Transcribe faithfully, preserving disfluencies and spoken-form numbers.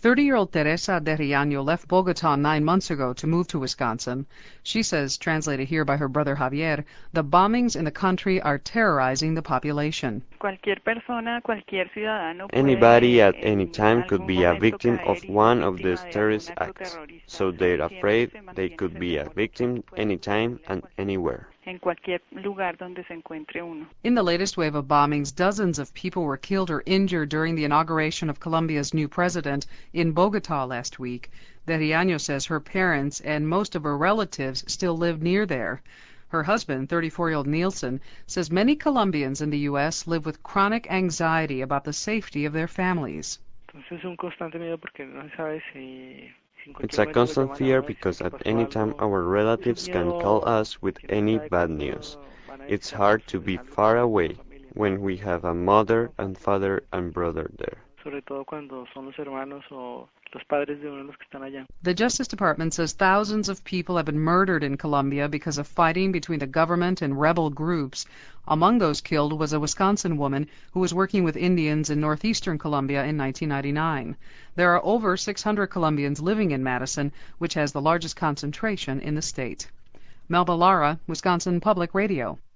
thirty-year-old Teresa de Riaño left Bogota nine months ago to move to Wisconsin. She says, translated here by her brother Javier, the bombings in the country are terrorizing the population. Anybody at any time could be a victim of one of these terrorist acts, so they're afraid they could be a victim anytime and anywhere. In the latest wave of bombings, dozens of people were killed or injured during the inauguration of Colombia's new president in Bogota last week. De Riaño says her parents and most of her relatives still live near there. Her husband, thirty-four-year-old Nielsen, says many Colombians in the U S live with chronic anxiety about the safety of their families. It's a constant fear because at any time our relatives can call us with any bad news. It's hard to be far away when we have a mother and father and brother there. The Justice Department says thousands of people have been murdered in Colombia because of fighting between the government and rebel groups. Among those killed was a Wisconsin woman who was working with Indians in northeastern Colombia in nineteen ninety-nine. There are over six hundred Colombians living in Madison, which has the largest concentration in the state. Melba Lara, Wisconsin Public Radio.